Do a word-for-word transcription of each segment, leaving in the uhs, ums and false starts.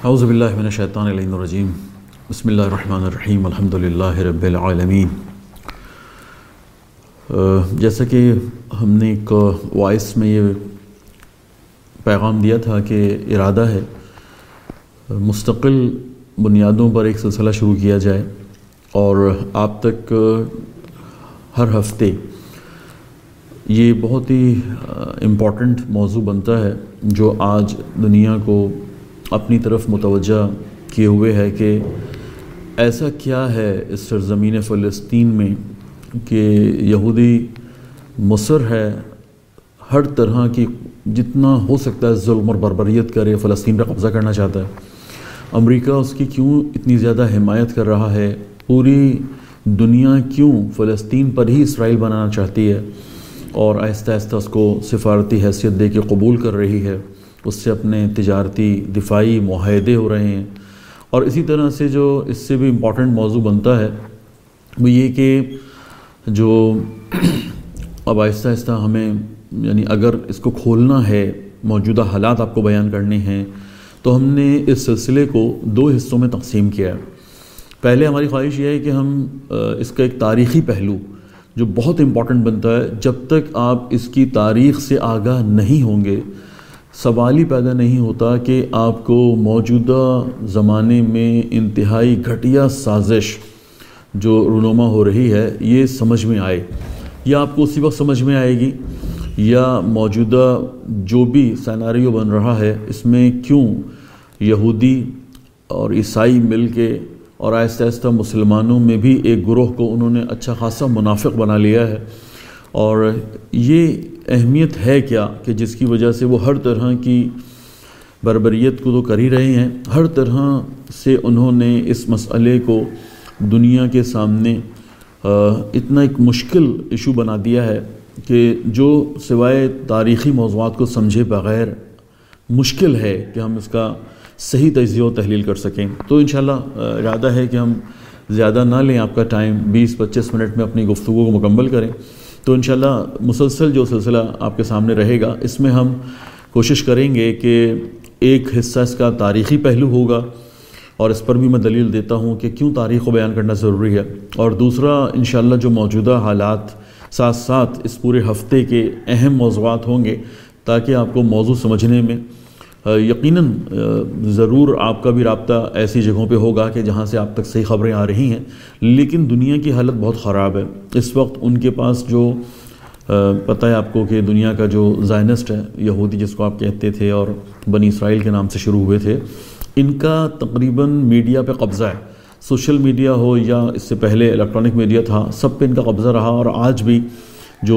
اعوذ باللہ من الشیطان الرجیم بسم اللہ الرحمن الرحیم الحمد للہ رب العالمین۔ جیسا کہ ہم نے ایک وائس میں یہ پیغام دیا تھا کہ ارادہ ہے مستقل بنیادوں پر ایک سلسلہ شروع کیا جائے اور آپ تک ہر ہفتے یہ بہت ہی امپورٹنٹ موضوع بنتا ہے جو آج دنیا کو اپنی طرف متوجہ کیے ہوئے ہے کہ ایسا کیا ہے اس سرزمین فلسطین میں کہ یہودی مصر ہے ہر طرح کی جتنا ہو سکتا ہے ظلم اور بربریت کرے، فلسطین پر قبضہ کرنا چاہتا ہے۔ امریکہ اس کی کیوں اتنی زیادہ حمایت کر رہا ہے، پوری دنیا کیوں فلسطین پر ہی اسرائیل بنانا چاہتی ہے اور آہستہ آہستہ اس کو سفارتی حیثیت دے کے قبول کر رہی ہے، اس سے اپنے تجارتی دفاعی معاہدے ہو رہے ہیں۔ اور اسی طرح سے جو اس سے بھی امپورٹنٹ موضوع بنتا ہے وہ یہ کہ جو اب آہستہ آہستہ ہمیں یعنی اگر اس کو کھولنا ہے، موجودہ حالات آپ کو بیان کرنے ہیں، تو ہم نے اس سلسلے کو دو حصوں میں تقسیم کیا ہے۔ پہلے ہماری خواہش یہ ہے کہ ہم اس کا ایک تاریخی پہلو جو بہت امپورٹنٹ بنتا ہے، جب تک آپ اس کی تاریخ سے آگاہ نہیں ہوں گے سوال ہی پیدا نہیں ہوتا کہ آپ کو موجودہ زمانے میں انتہائی گھٹیا سازش جو رونما ہو رہی ہے یہ سمجھ میں آئے، یا آپ کو اسی وقت سمجھ میں آئے گی، یا موجودہ جو بھی سیناریو بن رہا ہے اس میں کیوں یہودی اور عیسائی مل کے اور آہستہ آہستہ مسلمانوں میں بھی ایک گروہ کو انہوں نے اچھا خاصا منافق بنا لیا ہے، اور یہ اہمیت ہے کیا کہ جس کی وجہ سے وہ ہر طرح کی بربریت کو تو کر ہی رہے ہیں، ہر طرح سے انہوں نے اس مسئلے کو دنیا کے سامنے اتنا ایک مشکل ایشو بنا دیا ہے کہ جو سوائے تاریخی موضوعات کو سمجھے بغیر مشکل ہے کہ ہم اس کا صحیح تجزیہ و تحلیل کر سکیں۔ تو انشاءاللہ ارادہ ہے کہ ہم زیادہ نہ لیں آپ کا ٹائم، بیس پچیس منٹ میں اپنی گفتگو کو مکمل کریں۔ تو انشاءاللہ مسلسل جو سلسلہ آپ کے سامنے رہے گا اس میں ہم کوشش کریں گے کہ ایک حصہ اس کا تاریخی پہلو ہوگا اور اس پر بھی میں دلیل دیتا ہوں کہ کیوں تاریخ کو بیان کرنا ضروری ہے، اور دوسرا انشاءاللہ جو موجودہ حالات ساتھ ساتھ اس پورے ہفتے کے اہم موضوعات ہوں گے تاکہ آپ کو موضوع سمجھنے میں یقیناً ضرور آپ کا بھی رابطہ ایسی جگہوں پہ ہوگا کہ جہاں سے آپ تک صحیح خبریں آ رہی ہیں، لیکن دنیا کی حالت بہت خراب ہے اس وقت۔ ان کے پاس جو پتہ ہے آپ کو کہ دنیا کا جو زائنسٹ ہے یہودی جس کو آپ کہتے تھے اور بنی اسرائیل کے نام سے شروع ہوئے تھے، ان کا تقریباً میڈیا پہ قبضہ ہے، سوشل میڈیا ہو یا اس سے پہلے الیکٹرانک میڈیا تھا، سب پہ ان کا قبضہ رہا، اور آج بھی جو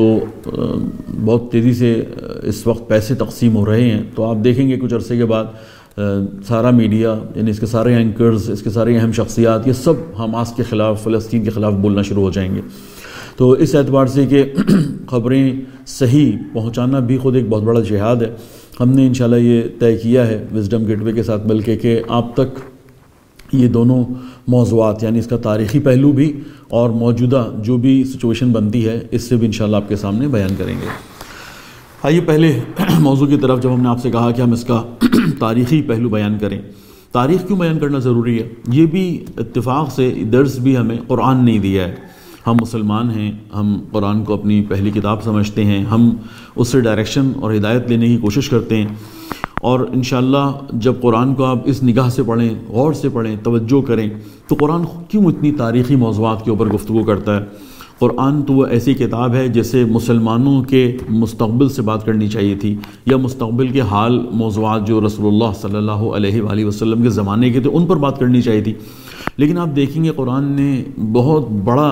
بہت تیزی سے اس وقت پیسے تقسیم ہو رہے ہیں تو آپ دیکھیں گے کچھ عرصے کے بعد سارا میڈیا یعنی اس کے سارے اینکرز، اس کے سارے اہم شخصیات، یہ سب حماس کے خلاف، فلسطین کے خلاف بولنا شروع ہو جائیں گے۔ تو اس اعتبار سے کہ خبریں صحیح پہنچانا بھی خود ایک بہت بڑا جہاد ہے، ہم نے انشاءاللہ یہ طے کیا ہے وزڈم گیٹ وے کے ساتھ بلکہ کہ آپ تک یہ دونوں موضوعات یعنی اس کا تاریخی پہلو بھی اور موجودہ جو بھی سچویشن بنتی ہے اس سے بھی انشاءاللہ آپ کے سامنے بیان کریں گے۔ آئیے پہلے موضوع کی طرف، جب ہم نے آپ سے کہا کہ ہم اس کا تاریخی پہلو بیان کریں، تاریخ کیوں بیان کرنا ضروری ہے، یہ بھی اتفاق سے درس بھی ہمیں قرآن نہیں دیا ہے۔ ہم مسلمان ہیں، ہم قرآن کو اپنی پہلی کتاب سمجھتے ہیں، ہم اس سے ڈائریکشن اور ہدایت لینے کی کوشش کرتے ہیں، اور انشاءاللہ جب قرآن کو آپ اس نگاہ سے پڑھیں، غور سے پڑھیں، توجہ کریں، تو قرآن کیوں اتنی تاریخی موضوعات کے اوپر گفتگو کرتا ہے۔ قرآن تو وہ ایسی کتاب ہے جیسے مسلمانوں کے مستقبل سے بات کرنی چاہیے تھی، یا مستقبل کے حال موضوعات جو رسول اللہ صلی اللہ علیہ وآلہ وسلم کے زمانے کے تھے ان پر بات کرنی چاہیے تھی، لیکن آپ دیکھیں گے قرآن نے بہت بڑا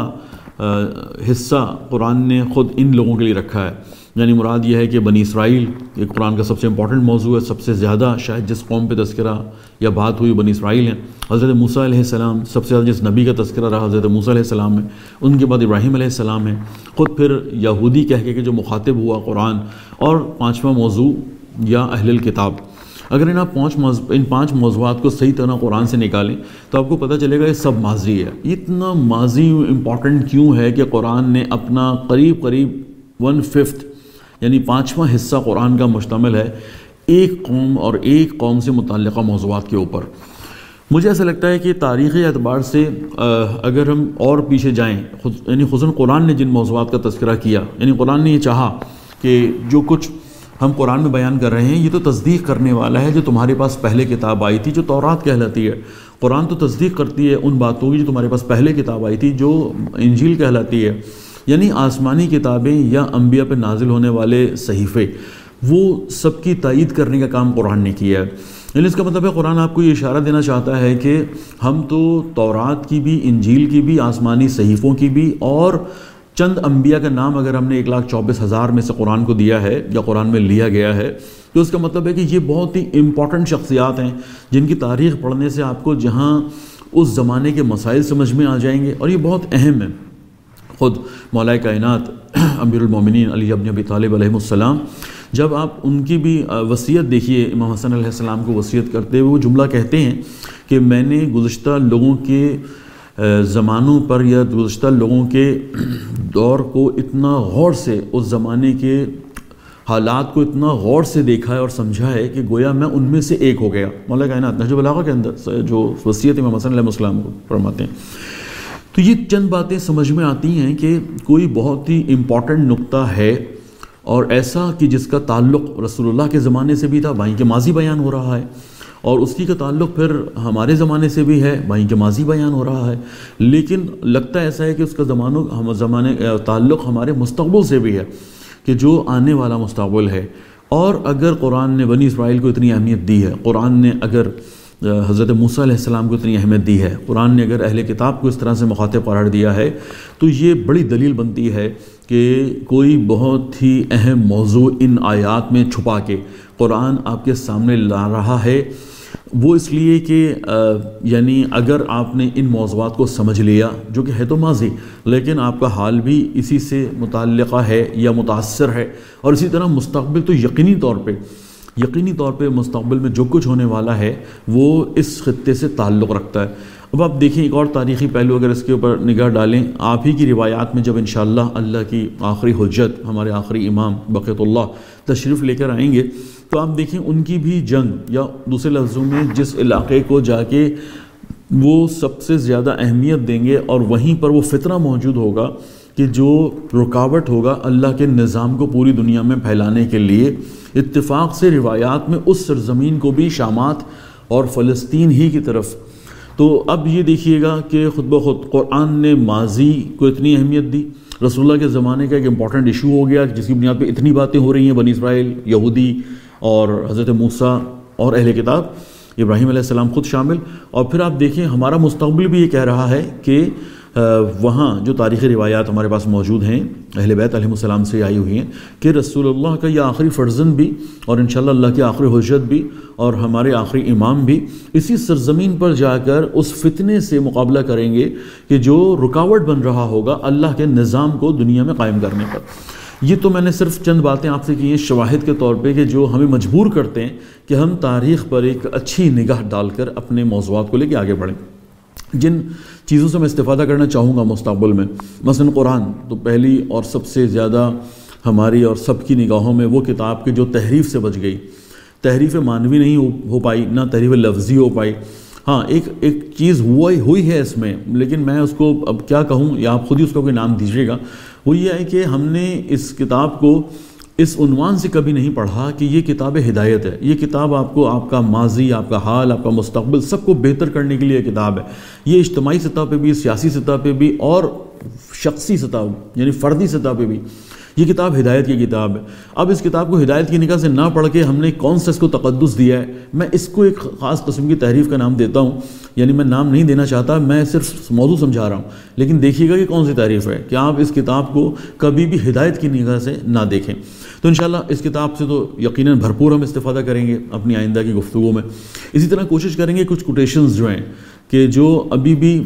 حصہ قرآن نے خود ان لوگوں کے لیے رکھا ہے، یعنی مراد یہ ہے کہ بنی اسرائیل یہ قرآن کا سب سے امپورٹنٹ موضوع ہے، سب سے زیادہ شاید جس قوم پہ تذکرہ یا بات ہوئی بنی اسرائیل ہیں۔ حضرت موسیٰ علیہ السلام سب سے زیادہ جس نبی کا تذکرہ رہا حضرت موسیٰ علیہ السلام ہے، ان کے بعد ابراہیم علیہ السلام ہے، خود پھر یہودی کہہ کے کہ جو مخاطب ہوا قرآن، اور پانچواں موضوع یا اہل الکتاب۔ اگر ان آپ پانچ موضوع ان پانچ موضوعات کو صحیح طرح قرآن سے نکالیں تو آپ کو پتہ چلے گا یہ سب ماضی ہے۔ اتنا ماضی امپورٹنٹ کیوں ہے کہ قرآن نے اپنا قریب قریب ون ففتھ یعنی پانچواں حصہ قرآن کا مشتمل ہے ایک قوم اور ایک قوم سے متعلقہ موضوعات کے اوپر۔ مجھے ایسا لگتا ہے کہ تاریخی اعتبار سے اگر ہم اور پیچھے جائیں، یعنی خصوصاً قرآن نے جن موضوعات کا تذکرہ کیا، یعنی قرآن نے یہ چاہا کہ جو کچھ ہم قرآن میں بیان کر رہے ہیں یہ تو تصدیق کرنے والا ہے جو تمہارے پاس پہلے کتاب آئی تھی، جو تورات کہلاتی ہے۔ قرآن تو تصدیق کرتی ہے ان باتوں کی جو تمہارے پاس پہلے کتاب آئی تھی، جو انجیل کہلاتی ہے، یعنی آسمانی کتابیں یا انبیاء پہ نازل ہونے والے صحیفے، وہ سب کی تائید کرنے کا کام قرآن نے کیا ہے۔ یعنی اس کا مطلب ہے قرآن آپ کو یہ اشارہ دینا چاہتا ہے کہ ہم تو تورات کی بھی، انجیل کی بھی، آسمانی صحیفوں کی بھی، اور چند انبیاء کا نام اگر ہم نے ایک لاکھ چوبیس ہزار میں سے قرآن کو دیا ہے یا قرآن میں لیا گیا ہے، تو اس کا مطلب ہے کہ یہ بہت ہی امپورٹنٹ شخصیات ہیں جن کی تاریخ پڑھنے سے آپ کو جہاں اس زمانے کے مسائل سمجھ میں آ جائیں گے، اور یہ بہت اہم ہے۔ خود مولا کائنات امیر المومنین علی ابن ابی طالب علیہ السلام، جب آپ ان کی بھی وصیت دیکھیے، امام حسن علیہ السلام کو وصیت کرتے ہوئے وہ جملہ کہتے ہیں کہ میں نے گزشتہ لوگوں کے زمانوں پر یا گزشتہ لوگوں کے دور کو اتنا غور سے، اس زمانے کے حالات کو اتنا غور سے دیکھا ہے اور سمجھا ہے کہ گویا میں ان میں سے ایک ہو گیا۔ مولا کائنات نہج البلاغہ کے اندر جو وصیت امام حسن علیہ السلام کو فرماتے ہیں۔ تو یہ چند باتیں سمجھ میں آتی ہیں کہ کوئی بہت ہی امپورٹنٹ نقطہ ہے، اور ایسا کہ جس کا تعلق رسول اللہ کے زمانے سے بھی تھا، وہیں کے ماضی بیان ہو رہا ہے، اور اسی کا تعلق پھر ہمارے زمانے سے بھی ہے، وہیں کے ماضی بیان ہو رہا ہے، لیکن لگتا ایسا ہے کہ اس کا زمانوں ہم زمانے تعلق ہمارے مستقبل سے بھی ہے، کہ جو آنے والا مستقبل ہے۔ اور اگر قرآن نے بنی اسرائیل کو اتنی اہمیت دی ہے، قرآن نے اگر حضرت موسیٰ علیہ السلام کو اتنی اہمیت دی ہے، قرآن نے اگر اہل کتاب کو اس طرح سے مخاطب قرار دیا ہے، تو یہ بڑی دلیل بنتی ہے کہ کوئی بہت ہی اہم موضوع ان آیات میں چھپا کے قرآن آپ کے سامنے لا رہا ہے۔ وہ اس لیے کہ یعنی اگر آپ نے ان موضوعات کو سمجھ لیا، جو کہ ہے تو ماضی، لیکن آپ کا حال بھی اسی سے متعلقہ ہے یا متاثر ہے، اور اسی طرح مستقبل تو یقینی طور پہ یقینی طور پہ مستقبل میں جو کچھ ہونے والا ہے وہ اس خطے سے تعلق رکھتا ہے۔ اب آپ دیکھیں ایک اور تاریخی پہلو اگر اس کے اوپر نگاہ ڈالیں، آپ ہی کی روایات میں جب انشاءاللہ اللہ کی آخری حجت، ہمارے آخری امام بقیت اللہ تشریف لے کر آئیں گے، تو آپ دیکھیں ان کی بھی جنگ، یا دوسرے لفظوں میں جس علاقے کو جا کے وہ سب سے زیادہ اہمیت دیں گے، اور وہیں پر وہ فتنہ موجود ہوگا کہ جو رکاوٹ ہوگا اللہ کے نظام کو پوری دنیا میں پھیلانے کے لیے، اتفاق سے روایات میں اس سرزمین کو بھی شامات اور فلسطین ہی کی طرف۔ تو اب یہ دیکھیے گا کہ خود بخود قرآن نے ماضی کو اتنی اہمیت دی، رسول اللہ کے زمانے کا ایک امپورٹنٹ ایشو ہو گیا جس کی بنیاد پہ اتنی باتیں ہو رہی ہیں، بنی اسرائیل، یہودی اور حضرت موسیٰ اور اہل کتاب ابراہیم علیہ السلام خود شامل۔ اور پھر آپ دیکھیں ہمارا مستقبل بھی یہ کہہ رہا ہے کہ وہاں جو تاریخی روایات ہمارے پاس موجود ہیں اہل بیت علیہ السلام سے آئی ہوئی ہیں کہ رسول اللہ کا یہ آخری فرزند بھی، اور انشاءاللہ اللہ کی آخری حجت بھی، اور ہمارے آخری امام بھی اسی سرزمین پر جا کر اس فتنے سے مقابلہ کریں گے کہ جو رکاوٹ بن رہا ہوگا اللہ کے نظام کو دنیا میں قائم کرنے پر۔ یہ تو میں نے صرف چند باتیں آپ سے کی ہیں شواہد کے طور پہ، کہ جو ہمیں مجبور کرتے ہیں کہ ہم تاریخ پر ایک اچھی نگاہ ڈال کر اپنے موضوعات کو لے کے آگے بڑھیں۔ جن چیزوں سے میں استفادہ کرنا چاہوں گا مستقبل میں، مثلا قرآن تو پہلی اور سب سے زیادہ ہماری اور سب کی نگاہوں میں وہ کتاب کہ جو تحریف سے بچ گئی، تحریف معنوی نہیں ہو پائی، نہ تحریف لفظی ہو پائی۔ ہاں ایک ایک چیز ہوئی ہوئی ہے اس میں، لیکن میں اس کو اب کیا کہوں، یا آپ خود ہی اس کو کوئی نام دیجیے گا۔ وہ یہ ہے کہ ہم نے اس کتاب کو اس عنوان سے کبھی نہیں پڑھا کہ یہ کتاب ہدایت ہے، یہ کتاب آپ کو آپ کا ماضی، آپ کا حال، آپ کا مستقبل سب کو بہتر کرنے کے لیے کتاب ہے۔ یہ اجتماعی سطح پہ بھی، سیاسی سطح پہ بھی، اور شخصی سطح یعنی فردی سطح پہ بھی یہ کتاب ہدایت کی کتاب ہے۔ اب اس کتاب کو ہدایت کی نگاہ سے نہ پڑھ کے ہم نے کون سا اس کو تقدس دیا ہے، میں اس کو ایک خاص قسم کی تحریف کا نام دیتا ہوں، یعنی میں نام نہیں دینا چاہتا، میں صرف موضوع سمجھا رہا ہوں، لیکن دیکھیے گا کہ کون سی تحریف ہے کہ آپ اس کتاب کو کبھی بھی ہدایت کی نگاہ سے نہ دیکھیں۔ تو انشاءاللہ اس کتاب سے تو یقیناً بھرپور ہم استفادہ کریں گے اپنی آئندہ کی گفتگو میں۔ اسی طرح کوشش کریں گے کچھ کوٹیشنز جو ہیں کہ جو ابھی بھی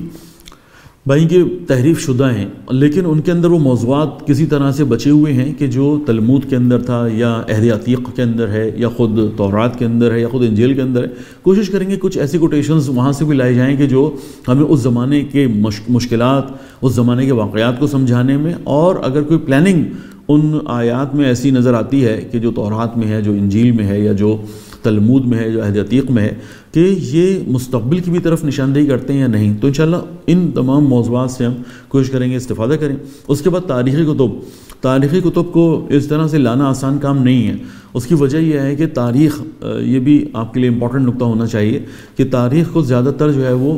بھائی کے تحریف شدہ ہیں، لیکن ان کے اندر وہ موضوعات کسی طرح سے بچے ہوئے ہیں کہ جو تلمود کے اندر تھا، یا عہد عتیق کے اندر ہے، یا خود تورات کے اندر ہے، یا خود انجیل کے اندر ہے۔ کوشش کریں گے کچھ ایسی کوٹیشنز وہاں سے بھی لائے جائیں کہ جو ہمیں اس زمانے کے مشکلات، اس زمانے کے واقعات کو سمجھانے میں، اور اگر کوئی پلاننگ ان آیات میں ایسی نظر آتی ہے کہ جو تورات میں ہے، جو انجیل میں ہے، یا جو تلمود میں ہے، جو عہد عتیق میں ہے، کہ یہ مستقبل کی بھی طرف نشاندہی کرتے ہیں یا نہیں. تو انشاءاللہ ان تمام موضوعات سے ہم کوشش کریں گے استفادہ کریں. اس کے بعد تاریخی کتب تاریخی کتب کو اس طرح سے لانا آسان کام نہیں ہے. اس کی وجہ یہ ہے کہ تاریخ، یہ بھی آپ کے لیے امپورٹنٹ نقطہ ہونا چاہیے کہ تاریخ کو زیادہ تر جو ہے وہ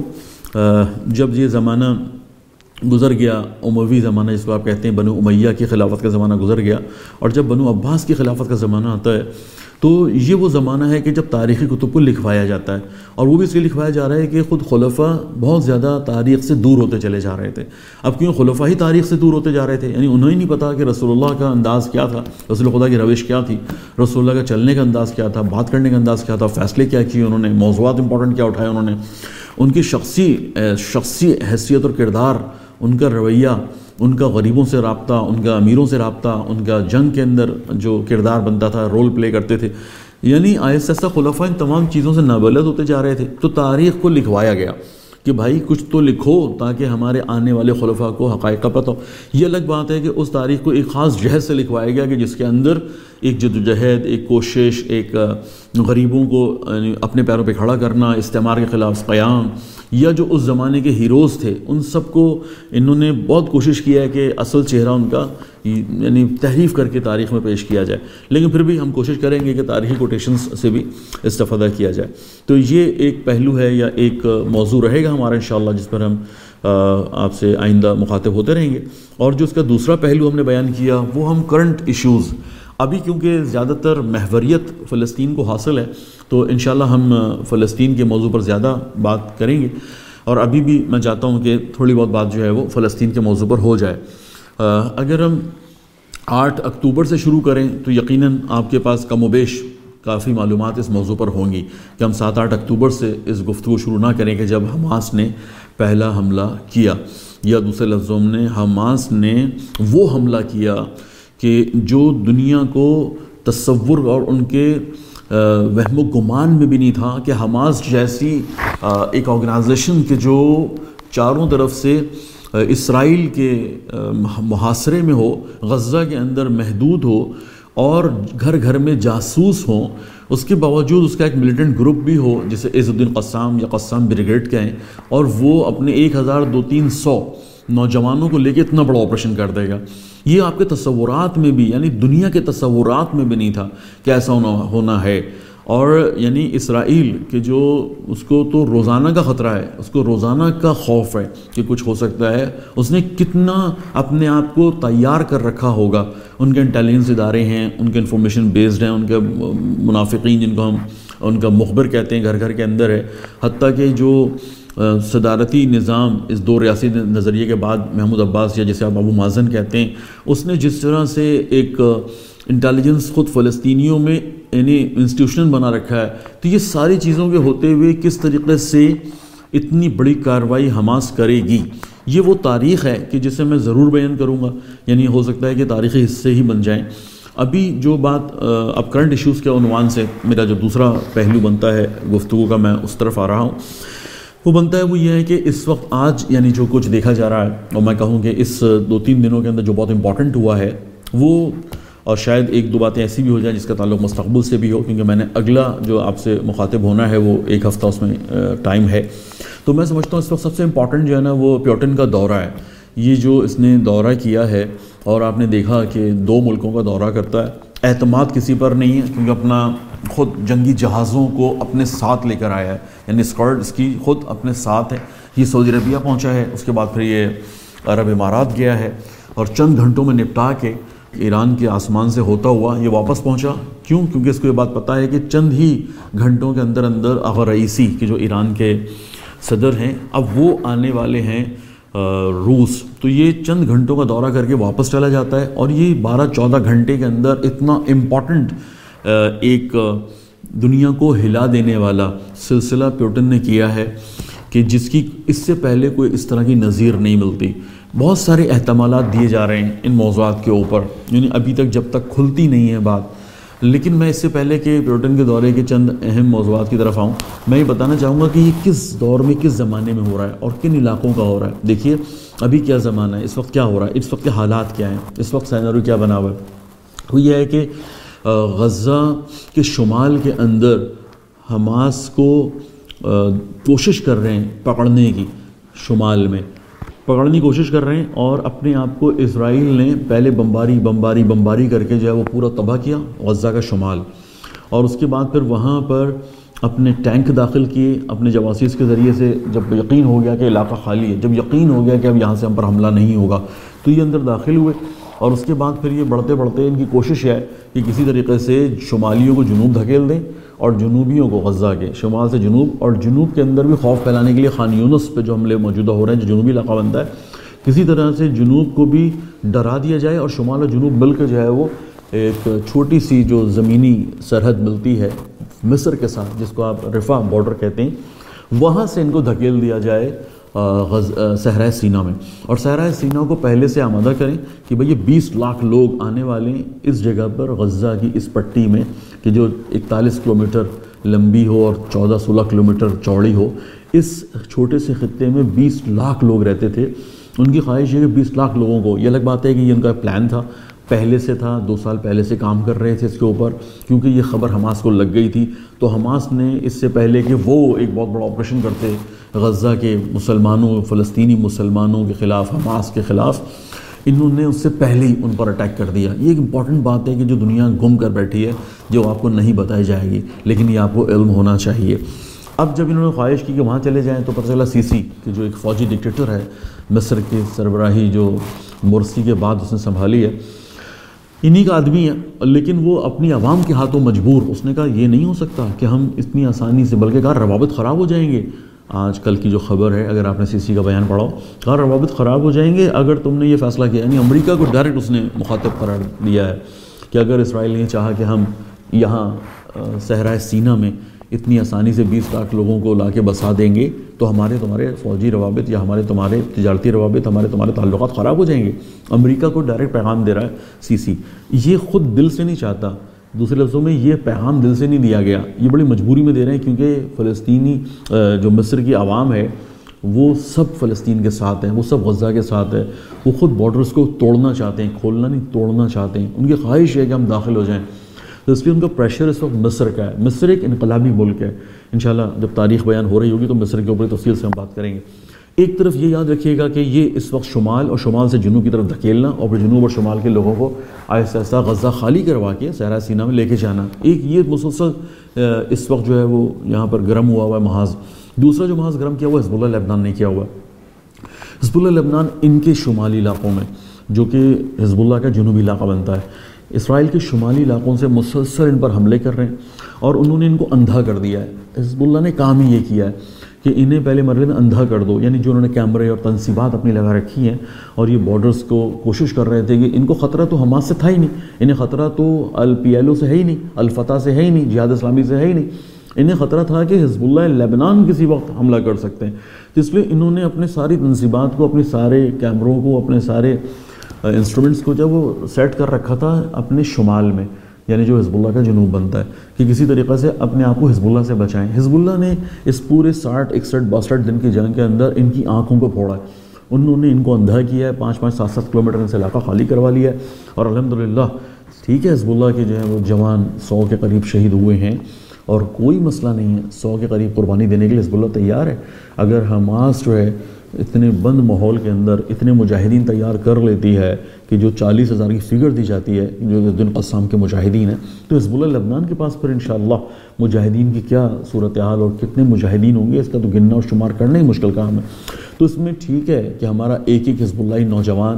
جب یہ زمانہ گزر گیا، اموی زمانہ جس کو آپ کہتے ہیں، بنو امیہ کی خلافت کا زمانہ گزر گیا، اور جب بنو عباس کی خلافت کا زمانہ آتا ہے تو یہ وہ زمانہ ہے کہ جب تاریخی کتب کو لکھوایا جاتا ہے. اور وہ بھی اس لیے لکھوایا جا رہا ہے کہ خود خلفاء بہت زیادہ تاریخ سے دور ہوتے چلے جا رہے تھے. اب کیوں خلفاء ہی تاریخ سے دور ہوتے جا رہے تھے؟ یعنی انہیں ہی نہیں پتا کہ رسول اللہ کا انداز کیا تھا، رسول خدا کی روش کیا تھی، رسول اللہ کا چلنے کا انداز کیا تھا، بات کرنے کا انداز کیا تھا، فیصلے کیا کیے انہوں نے، موضوعات امپورٹنٹ کیا اٹھائے انہوں نے، ان کی شخصی شخصی حیثیت اور کردار، ان کا رویہ، ان کا غریبوں سے رابطہ، ان کا امیروں سے رابطہ، ان کا جنگ کے اندر جو کردار بنتا تھا، رول پلے کرتے تھے. یعنی آہستہ آہستہ خلفاء ان تمام چیزوں سے نابلد ہوتے جا رہے تھے. تو تاریخ کو لکھوایا گیا کہ بھائی کچھ تو لکھو تاکہ ہمارے آنے والے خلفاء کو حقائق کا پتہ ہو. یہ الگ بات ہے کہ اس تاریخ کو ایک خاص جہد سے لکھوایا گیا کہ جس کے اندر ایک جدوجہد، ایک کوشش، ایک غریبوں کو اپنے پیروں پہ کھڑا کرنا، استعمار کے خلاف قیام، یا جو اس زمانے کے ہیروز تھے ان سب کو انہوں نے بہت کوشش کیا ہے کہ اصل چہرہ ان کا یعنی تحریف کر کے تاریخ میں پیش کیا جائے. لیکن پھر بھی ہم کوشش کریں گے کہ تاریخی کوٹیشنز سے بھی استفادہ کیا جائے. تو یہ ایک پہلو ہے یا ایک موضوع رہے گا ہمارا انشاءاللہ جس پر ہم آپ سے آئندہ مخاطب ہوتے رہیں گے. اور جو اس کا دوسرا پہلو ہم نے بیان کیا وہ ہم کرنٹ ایشوز، ابھی کیونکہ زیادہ تر محوریت فلسطین کو حاصل ہے تو انشاءاللہ ہم فلسطین کے موضوع پر زیادہ بات کریں گے. اور ابھی بھی میں چاہتا ہوں کہ تھوڑی بہت بات جو ہے وہ فلسطین کے موضوع پر ہو جائے. اگر ہم آٹھ اکتوبر سے شروع کریں تو یقیناً آپ کے پاس کم و بیش کافی معلومات اس موضوع پر ہوں گی کہ ہم سات آٹھ اکتوبر سے اس گفتگو شروع نہ کریں کہ جب حماس نے پہلا حملہ کیا، یا دوسرے لفظوں میں حماس نے وہ حملہ کیا کہ جو دنیا کو تصور اور ان کے وہم و گمان میں بھی نہیں تھا کہ حماس جیسی ایک آرگنائزیشن کے جو چاروں طرف سے اسرائیل کے محاصرے میں ہو، غزہ کے اندر محدود ہو، اور گھر گھر میں جاسوس ہوں، اس کے باوجود اس کا ایک ملیٹنٹ گروپ بھی ہو جسے عز الدین قسام یا قسام بریگیڈ کہیں، اور وہ اپنے ایک ہزار دو تین سو نوجوانوں کو لے کے اتنا بڑا آپریشن کر دے گا. یہ آپ کے تصورات میں بھی، یعنی دنیا کے تصورات میں بھی نہیں تھا کہ ایسا ہونا ہونا ہے. اور یعنی اسرائیل کہ جو اس کو تو روزانہ کا خطرہ ہے، اس کو روزانہ کا خوف ہے کہ کچھ ہو سکتا ہے. اس نے کتنا اپنے آپ کو تیار کر رکھا ہوگا. ان کے انٹیلیجنس ادارے ہیں، ان کے انفارمیشن بیسڈ ہیں، ان کے منافقین جن کو ہم ان کا مخبر کہتے ہیں گھر گھر کے اندر ہے. حتیٰ کہ جو صدارتی نظام اس دو ریاسی نظریے کے بعد محمود عباس یا جسے آپ ابو مازن کہتے ہیں، اس نے جس طرح سے ایک انٹیلیجنس خود فلسطینیوں میں یعنی انسٹیٹیوشن بنا رکھا ہے، تو یہ ساری چیزوں کے ہوتے ہوئے کس طریقے سے اتنی بڑی کارروائی حماس کرے گی، یہ وہ تاریخ ہے کہ جسے میں ضرور بیان کروں گا. یعنی ہو سکتا ہے کہ تاریخی حصے ہی بن جائیں. ابھی جو بات اب کرنٹ ایشوز کے عنوان سے میرا جو دوسرا پہلو بنتا ہے گفتگو کا، میں اس طرف آ رہا ہوں، وہ بنتا ہے وہ یہ ہے کہ اس وقت آج یعنی جو کچھ دیکھا جا رہا ہے، اور میں کہوں کہ اس دو تین دنوں کے اندر جو بہت امپورٹنٹ ہوا ہے وہ، اور شاید ایک دو باتیں ایسی بھی ہو جائیں جس کا تعلق مستقبل سے بھی ہو، کیونکہ میں نے اگلا جو آپ سے مخاطب ہونا ہے وہ ایک ہفتہ اس میں ٹائم ہے. تو میں سمجھتا ہوں اس وقت سب سے امپورٹنٹ جو ہے نا وہ پیوٹن کا دورہ ہے. یہ جو اس نے دورہ کیا ہے، اور آپ نے دیکھا کہ دو ملکوں کا دورہ کرتا ہے، اعتماد کسی پر نہیں ہے کیونکہ اپنا خود جنگی جہازوں کو اپنے ساتھ لے کر آیا ہے، یعنی اسکارڈ اس کی خود اپنے ساتھ ہے. یہ سعودی عربیہ پہنچا ہے، اس کے بعد پھر یہ عرب امارات گیا ہے، اور چند گھنٹوں میں نپٹا کے ایران کے آسمان سے ہوتا ہوا یہ واپس پہنچا. کیوں؟ کیونکہ اس کو یہ بات پتہ ہے کہ چند ہی گھنٹوں کے اندر اندر آغا رئیسی کہ جو ایران کے صدر ہیں اب وہ آنے والے ہیں روس. تو یہ چند گھنٹوں کا دورہ کر کے واپس چلا جاتا ہے، اور یہ بارہ چودہ گھنٹے کے اندر اتنا امپورٹنٹ ایک دنیا کو ہلا دینے والا سلسلہ پیوٹن نے کیا ہے کہ جس کی اس سے پہلے کوئی اس طرح کی نظیر نہیں ملتی. بہت سارے احتمالات دیے جا رہے ہیں ان موضوعات کے اوپر، یعنی ابھی تک جب تک کھلتی نہیں ہے بات لیکن میں اس سے پہلے کہ بریٹن کے دورے کے چند اہم موضوعات کی طرف آؤں، میں یہ بتانا چاہوں گا کہ یہ کس دور میں کس زمانے میں ہو رہا ہے اور کن علاقوں کا ہو رہا ہے۔ دیکھیے ابھی کیا زمانہ ہے، اس وقت کیا ہو رہا ہے، اس وقت کے حالات کیا ہیں، اس وقت سینریو کیا بنا ہوا ہے۔ وہ یہ ہے کہ غزہ کے شمال کے اندر حماس کو کوشش کر رہے ہیں پکڑنے کی، شمال میں پکڑنے کی کوشش کر رہے ہیں، اور اپنے آپ کو اسرائیل نے پہلے بمباری بمباری بمباری کر کے جو ہے وہ پورا تباہ کیا غزہ کا شمال، اور اس کے بعد پھر وہاں پر اپنے ٹینک داخل کیے اپنے جواسیس کے ذریعے سے۔ جب یقین ہو گیا کہ علاقہ خالی ہے، جب یقین ہو گیا کہ اب یہاں سے ہم پر حملہ نہیں ہوگا، تو یہ اندر داخل ہوئے، اور اس کے بعد پھر یہ بڑھتے بڑھتے ان کی کوشش ہے کہ کسی طریقے سے شمالیوں کو جنوب دھکیل دیں اور جنوبیوں کو غزہ کے شمال سے جنوب، اور جنوب کے اندر بھی خوف پھیلانے کے لیے خان یونس پہ جو حملے موجودہ ہو رہے ہیں جو جنوبی علاقہ بنتا ہے، کسی طرح سے جنوب کو بھی ڈرا دیا جائے اور شمال اور جنوب مل کے جو ہے وہ ایک چھوٹی سی جو زمینی سرحد ملتی ہے مصر کے ساتھ، جس کو آپ رفح بارڈر کہتے ہیں، وہاں سے ان کو دھکیل دیا جائے صحرائے سینا میں، اور صحرائے سینا کو پہلے سے آمادہ کریں کہ بھئی یہ بیس لاکھ لوگ آنے والے ہیں اس جگہ پر، غزہ کی اس پٹی میں کہ جو اکتالیس کلومیٹر لمبی ہو اور چودہ سولہ کلومیٹر چوڑی ہو، اس چھوٹے سے خطے میں بیس لاکھ لوگ رہتے تھے۔ ان کی خواہش ہے کہ بیس لاکھ لوگوں کو، یہ الگ بات ہے کہ یہ ان کا پلان تھا، پہلے سے تھا، دو سال پہلے سے کام کر رہے تھے اس کے اوپر، کیونکہ یہ خبر حماس کو لگ گئی تھی، تو حماس نے اس سے پہلے کہ وہ ایک بہت بڑا آپریشن کرتے غزہ کے مسلمانوں فلسطینی مسلمانوں کے خلاف، حماس کے خلاف، انہوں نے اس سے پہلے ہی ان پر اٹیک کر دیا۔ یہ ایک امپورٹنٹ بات ہے کہ جو دنیا گم کر بیٹھی ہے، جو آپ کو نہیں بتائی جائے گی، لیکن یہ آپ کو علم ہونا چاہیے۔ اب جب انہوں نے خواہش کی کہ وہاں چلے جائیں تو پتہ چلا سی سی کہ جو ایک فوجی ڈکٹیٹر ہے، مصر کی سربراہی جو مرسی کے بعد اس نے سنبھالی ہے، انہی کا آدمی ہے، لیکن وہ اپنی عوام کے ہاتھوں مجبور، اس نے کہا یہ نہیں ہو سکتا کہ ہم اتنی آسانی سے، بلکہ کہا روابط خراب ہو جائیں گے۔ آج کل کی جو خبر ہے، اگر آپ نے سی سی کا بیان پڑھا، کہا روابط خراب ہو جائیں گے اگر تم نے یہ فیصلہ کیا، یعنی امریکہ کو ڈائریکٹ اس نے مخاطب قرار دیا ہے کہ اگر اسرائیل نے چاہا کہ ہم یہاں صحرائے سینا میں اتنی آسانی سے بیس لاکھ لوگوں کو لا کے بسا دیں گے تو ہمارے تمہارے فوجی روابط یا ہمارے تمہارے تجارتی روابط، ہمارے تمہارے تعلقات خراب ہو جائیں گے۔ امریکہ کو ڈائریکٹ پیغام دے رہا ہے سی سی، یہ خود دل سے نہیں چاہتا، دوسرے لفظوں میں یہ پیغام دل سے نہیں دیا گیا، یہ بڑی مجبوری میں دے رہے ہیں، کیونکہ فلسطینی جو مصر کی عوام ہے وہ سب فلسطین کے ساتھ ہیں، وہ سب غزہ کے ساتھ ہے، وہ خود بارڈرز کو توڑنا چاہتے ہیں، کھولنا نہیں توڑنا چاہتے ہیں، ان کی خواہش ہے کہ ہم داخل ہو جائیں، تو اس لیے ان کا پریشر اس وقت مصر کا ہے۔ مصر ایک انقلابی ملک ہے، انشاءاللہ جب تاریخ بیان ہو رہی ہوگی تو مصر کے اوپر تفصیل سے ہم بات کریں گے۔ ایک طرف یہ یاد رکھیے گا کہ یہ اس وقت شمال اور شمال سے جنوب کی طرف دھکیلنا، اور پھر جنوب اور شمال کے لوگوں کو آہستہ آہستہ غزہ خالی کروا کے صحرائے سینا میں لے کے جانا، ایک یہ مسلسل اس وقت جو ہے وہ یہاں پر گرم ہوا ہوا ہے محاذ۔ دوسرا جو محاذ گرم کیا ہوا ہے حزب اللہ لبنان نے کیا ہوا ہے۔ حزب اللہ لبنان ان کے شمالی علاقوں میں، جو کہ حزب اللہ کا جنوبی علاقہ بنتا ہے، اسرائیل کے شمالی علاقوں سے مسلسل ان پر حملے کر رہے ہیں، اور انہوں نے ان کو اندھا کر دیا ہے۔ حزب اللہ نے کام ہی یہ کیا ہے کہ انہیں پہلے مرحلے میں اندھا کر دو، یعنی جو انہوں نے کیمرے اور تنصیبات اپنی لگا رکھی ہیں، اور یہ بارڈرز کو کوشش کر رہے تھے کہ ان کو خطرہ تو حماس سے تھا ہی نہیں، انہیں خطرہ تو الپی ایل او سے ہے ہی نہیں، الفتح سے ہے ہی نہیں، جہاد اسلامی سے ہے ہی نہیں، انہیں خطرہ تھا کہ حزب اللہ لبنان کسی وقت حملہ کر سکتے ہیں، اس لیے انہوں نے اپنے ساری تنصیبات کو، اپنے سارے کیمروں کو، اپنے سارے انسٹرومنٹس کو جب وہ سیٹ کر رکھا تھا اپنے شمال میں، یعنی جو حزب اللہ کا جنوب بنتا ہے، کہ کسی طریقے سے اپنے آپ کو حزب اللہ سے بچائیں۔ حزب اللہ نے اس پورے ساٹھ اکسٹھ باسٹھ دن کی جنگ کے اندر ان کی آنکھوں کو پھوڑا ہے، انہوں نے ان کو اندھا کیا ہے، پانچ پانچ سات سات کلومیٹر سے علاقہ خالی کروا لیا ہے، اور الحمدللہ ٹھیک ہے حزب اللہ کے جو ہے وہ جوان سو کے قریب شہید ہوئے ہیں، اور کوئی مسئلہ نہیں ہے، سو کے قریب قربانی دینے کے لیے حزب اللہ تیار ہے۔ اگر حماس جو ہے اتنے بند ماحول کے اندر اتنے مجاہدین تیار کر لیتی ہے کہ جو چالیس ہزار کی فگر دی جاتی ہے جو دن قسام کے مجاہدین ہیں، تو حزب اللہ لبنان کے پاس پھر انشاءاللہ مجاہدین کی کیا صورتحال اور کتنے مجاہدین ہوں گے اس کا تو گننا اور شمار کرنا ہی مشکل کام ہے۔ تو اس میں ٹھیک ہے کہ ہمارا ایک ایک حزب اللہ نوجوان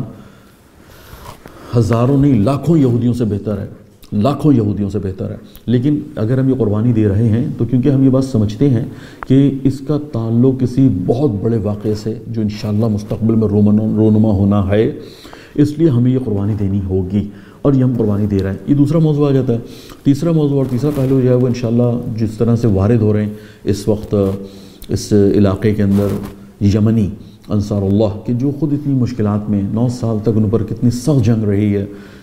ہزاروں نہیں لاکھوں یہودیوں سے بہتر ہے، لاکھوں یہودیوں سے بہتر ہے، لیکن اگر ہم یہ قربانی دے رہے ہیں تو کیونکہ ہم یہ بات سمجھتے ہیں کہ اس کا تعلق کسی بہت بڑے واقعے سے جو انشاءاللہ مستقبل میں رونما ہونا ہے، اس لیے ہمیں یہ قربانی دینی ہوگی، اور یہ ہم قربانی دے رہے ہیں۔ یہ دوسرا موضوع آ جاتا ہے۔ تیسرا موضوع اور تیسرا پہلو جو ہے وہ انشاءاللہ جس طرح سے وارد ہو رہے ہیں اس وقت اس علاقے کے اندر یمنی انصار اللہ کہ جو خود اتنی مشکلات میں نو سال تک ان پر کتنی سخت جنگ رہی ہے،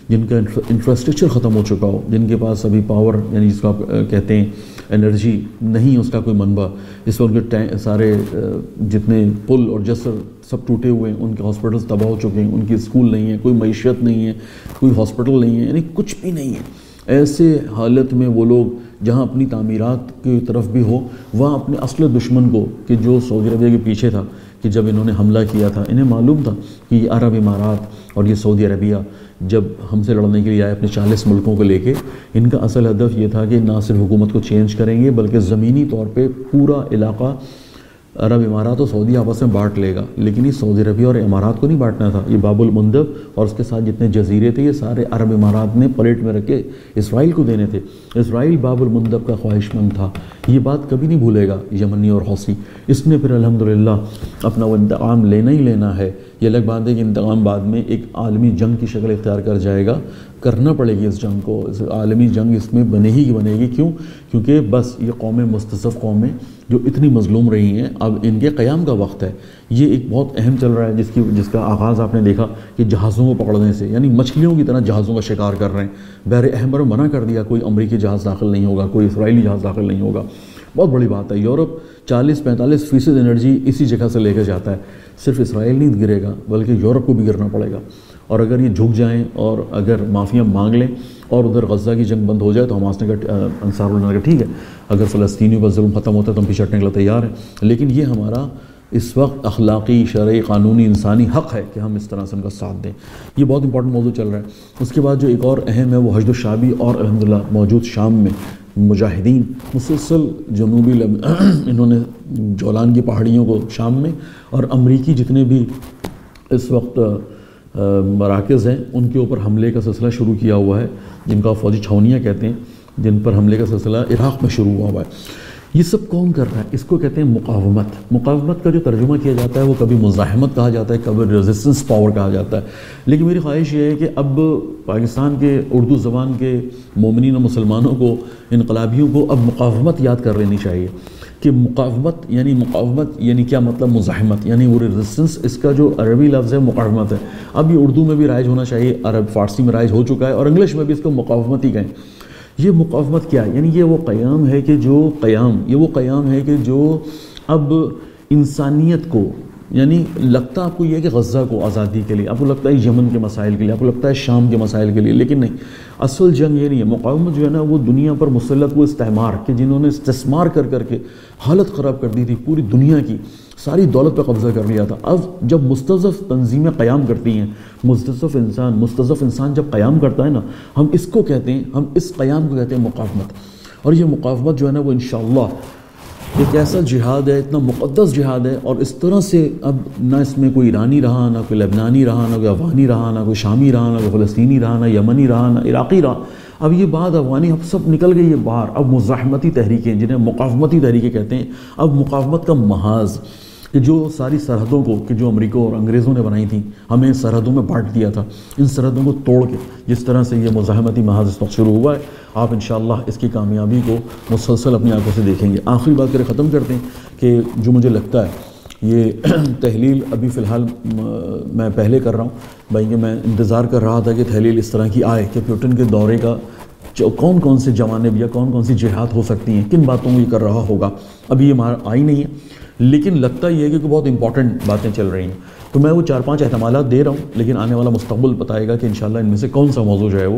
جن کا انفراسٹرکچر ختم ہو چکا ہو، جن کے پاس ابھی پاور یعنی جس کو آپ کہتے ہیں انرجی نہیں، اس کا کوئی منبع، اس وقت کے سارے جتنے پل اور جسر سب ٹوٹے ہوئے ہیں، ان کے ہاسپٹلس تباہ ہو چکے ہیں، ان کی اسکول نہیں ہے، کوئی معیشت نہیں ہے، کوئی ہاسپٹل نہیں ہے، یعنی کچھ بھی نہیں ہے۔ ایسے حالت میں وہ لوگ جہاں اپنی تعمیرات کی طرف بھی ہو، وہاں اپنے اصل دشمن کو، کہ جو سعودی عربیہ کے پیچھے تھا، کہ جب انہوں نے حملہ کیا تھا انہیں معلوم تھا کہ یہ عرب امارات اور یہ سعودی عربیہ جب ہم سے لڑنے کے لیے آئے اپنے چالیس ملکوں کو لے کے، ان کا اصل ہدف یہ تھا کہ نہ صرف حکومت کو چینج کریں گے بلکہ زمینی طور پہ پورا علاقہ عرب امارات اور سعودی آپس میں بانٹ لے گا۔ لیکن یہ سعودی عربیہ اور امارات کو نہیں بانٹنا تھا، یہ باب المندب اور اس کے ساتھ جتنے جزیرے تھے یہ سارے عرب امارات نے پلیٹ میں رکھ کے اسرائیل کو دینے تھے۔ اسرائیل باب المندب کا خواہش مند تھا، یہ بات کبھی نہیں بھولے گا یمنی اور حوثی۔ اس نے پھر الحمدللہ اپنا وہ انتقام لینا ہی لینا ہے۔ یہ الگ بات ہے کہ انتقام بعد میں ایک عالمی جنگ کی شکل اختیار کر جائے گا، کرنا پڑے گی اس جنگ کو، اس عالمی جنگ اس میں بنے ہی بنے گی۔ کیوں؟ کیونکہ بس یہ قومیں مستضعف قومیں جو اتنی مظلوم رہی ہیں، اب ان کے قیام کا وقت ہے۔ یہ ایک بہت اہم چل رہا ہے جس کی جس کا آغاز آپ نے دیکھا کہ جہازوں کو پکڑنے سے، یعنی مچھلیوں کی طرح جہازوں کا شکار کر رہے ہیں۔ بحر احمر منع کر دیا، کوئی امریکی جہاز داخل نہیں ہوگا، کوئی اسرائیلی جہاز داخل نہیں ہوگا۔ بہت بڑی بات ہے۔ یورپ چالیس پینتالیس فیصد انرجی اسی جگہ سے لے کے جاتا ہے۔ صرف اسرائیل نہیں گرے گا بلکہ یورپ کو بھی گرنا پڑے گا، اور اگر یہ جھک جائیں اور اگر معافیاں مانگ لیں اور ادھر غزہ کی جنگ بند ہو جائے تو حماس نے کہا، انصار اللہ نے کہا ٹھیک ہے، اگر فلسطینیوں پر ظلم ختم ہوتا ہے تو ہم پیچھے ہٹنے کے لیے تیار ہیں، لیکن یہ ہمارا اس وقت اخلاقی، شرعی، قانونی، انسانی حق ہے کہ ہم اس طرح سے ان کا ساتھ دیں۔ یہ بہت امپورٹنٹ موضوع چل رہا ہے۔ اس کے بعد جو ایک اور اہم ہے وہ حشد الشعبی اور الحمدللہ موجود شام میں مجاہدین مسلسل جنوبی لب انہوں نے جولان کی پہاڑیوں کو شام میں، اور امریکی جتنے بھی اس وقت مراکز ہیں ان کے اوپر حملے کا سلسلہ شروع کیا ہوا ہے، جن کا فوجی چھاونیاں کہتے ہیں، جن پر حملے کا سلسلہ عراق میں شروع ہوا ہوا ہے۔ یہ سب کون کر رہا ہے؟ اس کو کہتے ہیں مقاومت۔ مقاومت کا جو ترجمہ کیا جاتا ہے وہ کبھی مزاحمت کہا جاتا ہے، کبھی ریزسٹنس پاور کہا جاتا ہے، لیکن میری خواہش یہ ہے کہ اب پاکستان کے اردو زبان کے مومنین و مسلمانوں کو، انقلابیوں کو اب مقاومت یاد کر لینی چاہیے کہ مقاومت یعنی مقاومت یعنی کیا مطلب؟ مزاحمت یعنی وہ ریزسٹنس، اس کا جو عربی لفظ ہے مقاومت ہے۔ اب یہ اردو میں بھی رائج ہونا چاہیے، عرب فارسی میں رائج ہو چکا ہے، اور انگلش میں بھی اس کو مقاومت ہی کہیں۔ یہ مقاومت کیا ہے؟ یعنی یہ وہ قیام ہے کہ جو قیام یہ وہ قیام ہے کہ جو اب انسانیت کو، یعنی لگتا آپ کو یہ ہے کہ غزہ کو آزادی کے لیے، آپ کو لگتا ہے یمن کے مسائل کے لیے، آپ کو لگتا ہے شام کے مسائل کے لیے، لیکن نہیں، اصل جنگ یہ نہیں ہے۔ مقاومت جو ہے نا وہ دنیا پر مسلط وہ استعمار کہ جنہوں نے استثمار کر کر کے حالت خراب کر دی تھی، پوری دنیا کی ساری دولت پہ قبضہ کر لیا تھا۔ اب جب مستضعف تنظیمیں قیام کرتی ہیں، مستضعف انسان مستضعف انسان جب قیام کرتا ہے نا، ہم اس کو کہتے ہیں، ہم اس قیام کو کہتے ہیں مقاومت۔ اور یہ مقاومت جو ہے نا وہ انشاءاللہ ایک ایسا جہاد ہے، اتنا مقدس جہاد ہے، اور اس طرح سے اب نہ اس میں کوئی ایرانی رہا، نہ کوئی لبنانی رہا، نہ کوئی افغانی رہا، نہ کوئی شامی رہا، نہ کوئی فلسطینی رہا، نہ یمنی رہا، نہ عراقی رہا۔ اب یہ بات افغانی اب سب نکل گئی ہے باہر۔ اب مزاحمتی تحریکیں جنہیں مقاومتی تحریکیں کہتے ہیں، اب مقاومت کا محاذ کہ جو ساری سرحدوں کو کہ جو امریکہ اور انگریزوں نے بنائی تھیں، ہمیں سرحدوں میں بانٹ دیا تھا، ان سرحدوں کو توڑ کے جس طرح سے یہ مزاحمتی محاذ اس وقت شروع ہوا ہے، آپ انشاءاللہ اس کی کامیابی کو مسلسل اپنی آنکھوں سے دیکھیں گے۔ آخری بات کرے ختم کرتے ہیں کہ جو مجھے لگتا ہے یہ تحلیل ابھی فی الحال میں پہلے کر رہا ہوں بھائی، کہ میں انتظار کر رہا تھا کہ تحلیل اس طرح کی آئے کہ پیوٹن کے دورے کا کون کون سے جوانب یا کون کون سی جہاد ہو سکتی ہیں، کن باتوں کو یہ کر رہا ہوگا، ابھی یہ ہمارا آئی نہیں ہے، لیکن لگتا یہ ہے کہ بہت امپورٹنٹ باتیں چل رہی ہیں۔ تو میں وہ چار پانچ احتمالات دے رہا ہوں، لیکن آنے والا مستقبل بتائے گا کہ انشاءاللہ ان میں سے کون سا موضوع جو ہے وہ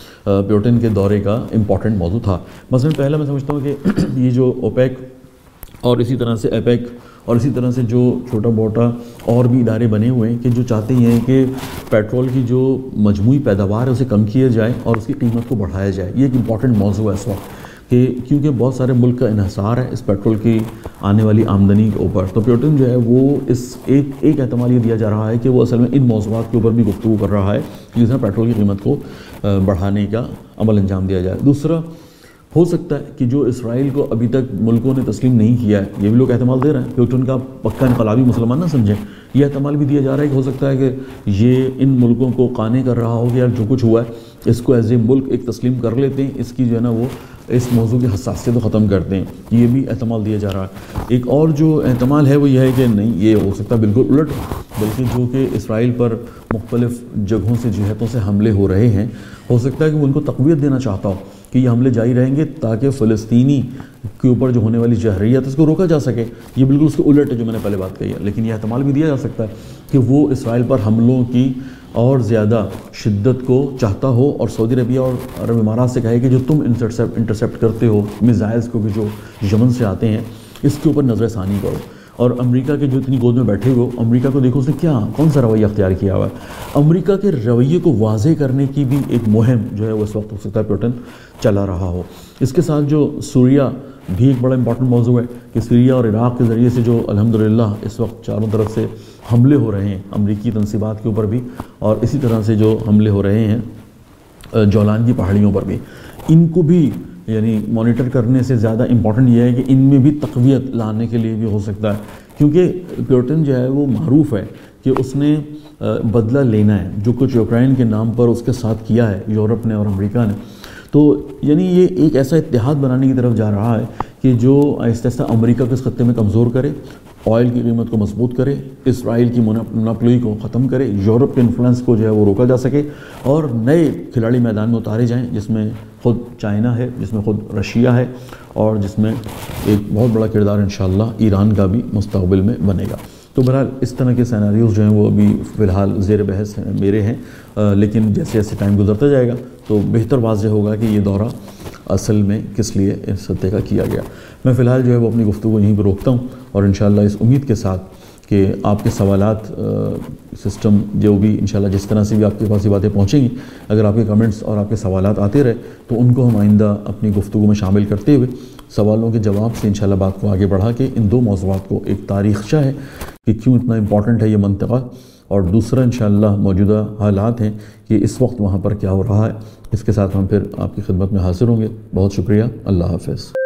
پیوٹن کے دورے کا امپورٹنٹ موضوع تھا۔ مثلا پہلا میں سمجھتا ہوں کہ یہ جو اوپیک اور اسی طرح سے ایپیک اور اسی طرح سے جو چھوٹا موٹا اور بھی ادارے بنے ہوئے ہیں کہ جو چاہتے ہیں کہ پیٹرول کی جو مجموعی پیداوار ہے اسے کم کیا جائے اور اس کی قیمت کو بڑھایا جائے۔ یہ ایک امپورٹنٹ موضوع ہے اس وقت کہ کیونکہ بہت سارے ملک کا انحصار ہے اس پیٹرول کی آنے والی آمدنی کے اوپر۔ تو پیوٹن جو ہے وہ اس ایک ایک احتمال یہ دیا جا رہا ہے کہ وہ اصل میں ان موضوعات کے اوپر بھی گفتگو کر رہا ہے کہ جس طرح پیٹرول کی قیمت کو بڑھانے کا عمل انجام دیا جائے۔ دوسرا ہو سکتا ہے کہ جو اسرائیل کو ابھی تک ملکوں نے تسلیم نہیں کیا ہے، یہ بھی لوگ احتمال دے رہے ہیں، پیوٹن کا پکا انقلابی مسلمان نہ سمجھیں، یہ احتمال بھی دیا جا رہا ہے کہ ہو سکتا ہے کہ یہ ان ملکوں کو قانع کر رہا ہو کہ یار جو کچھ ہوا ہے اس کو ایز اے ملک ایک تسلیم کر لیتے ہیں، اس کی جو ہے نا وہ اس موضوع کی حساسیت کو ختم کرتے ہیں، یہ بھی احتمال دیا جا رہا ہے۔ ایک اور جو احتمال ہے وہ یہ ہے کہ نہیں، یہ ہو سکتا ہے بالکل الٹ، بلکہ جو کہ اسرائیل پر مختلف جگہوں سے جہتوں سے حملے ہو رہے ہیں، ہو سکتا ہے کہ وہ ان کو تقویت دینا چاہتا ہو کہ یہ حملے جاری رہیں گے تاکہ فلسطینی کے اوپر جو ہونے والی جہریت اس کو روکا جا سکے۔ یہ بالکل اس کے الٹ ہے جو میں نے پہلے بات کہی ہے، لیکن یہ احتمال بھی دیا جا سکتا ہے کہ وہ اسرائیل پر حملوں کی اور زیادہ شدت کو چاہتا ہو، اور سعودی عربیہ اور عرب امارات سے کہے کہ جو تم انٹرسیپٹ انٹرسیپٹ کرتے ہو میزائلز کو، کہ جو یمن سے آتے ہیں، اس کے اوپر نظر ثانی کرو۔ اور امریکہ کے جو اتنی گود میں بیٹھے ہوئے، امریکہ کو دیکھو اس نے کیا کون سا رویہ اختیار کیا ہوا ہے۔ امریکہ کے رویے کو واضح کرنے کی بھی ایک مہم جو ہے وہ اس وقت ہو سکتا ہے پیوٹن چلا رہا ہو۔ اس کے ساتھ جو سوریہ بھی ایک بڑا امپورٹنٹ موضوع ہے کہ سیریا اور عراق کے ذریعے سے جو الحمدللہ اس وقت چاروں طرف سے حملے ہو رہے ہیں امریکی تنصیبات کے اوپر بھی، اور اسی طرح سے جو حملے ہو رہے ہیں جولان کی پہاڑیوں پر بھی، ان کو بھی یعنی مانیٹر کرنے سے زیادہ امپورٹنٹ یہ ہے کہ ان میں بھی تقویت لانے کے لیے بھی ہو سکتا ہے، کیونکہ پیوٹن جو ہے وہ معروف ہے کہ اس نے بدلہ لینا ہے جو کچھ یوکرائن کے نام پر اس کے ساتھ کیا ہے یورپ نے اور امریکہ نے۔ تو یعنی یہ ایک ایسا اتحاد بنانے کی طرف جا رہا ہے کہ جو آہستہ آہستہ امریکہ کو اس خطے میں کمزور کرے، آئل کی قیمت کو مضبوط کرے، اسرائیل کی مونوپولی کو ختم کرے، یورپ کے انفلوئنس کو جو ہے وہ روکا جا سکے، اور نئے کھلاڑی میدان میں اتارے جائیں، جس میں خود چائنا ہے، جس میں خود رشیا ہے، اور جس میں ایک بہت بڑا کردار انشاءاللہ ایران کا بھی مستقبل میں بنے گا۔ تو بہرحال اس طرح کے سیناریوز جو ہیں وہ ابھی فی الحال زیر بحث ہیں میرے ہیں، لیکن جیسے جیسے ٹائم گزرتا جائے گا تو بہتر واضح ہوگا کہ یہ دورہ اصل میں کس لیے اس خطے کا کیا گیا۔ میں فی الحال جو ہے وہ اپنی گفتگو یہیں پہ روکتا ہوں، اور انشاءاللہ اس امید کے ساتھ کہ آپ کے سوالات سسٹم جو بھی انشاءاللہ جس طرح سے بھی آپ کے پاس یہ باتیں پہنچیں گی، اگر آپ کے کمنٹس اور آپ کے سوالات آتے رہے تو ان کو ہم آئندہ اپنی گفتگو میں شامل کرتے ہوئے سوالوں کے جواب سے انشاءاللہ بات کو آگے بڑھا کے ان دو موضوعات کو، ایک تاریخچہ ہے کہ کیوں اتنا امپورٹنٹ ہے یہ منطقہ، اور دوسرا انشاءاللہ موجودہ حالات ہیں کہ اس وقت وہاں پر کیا ہو رہا ہے، اس کے ساتھ ہم پھر آپ کی خدمت میں حاضر ہوں گے۔ بہت شکریہ، اللہ حافظ۔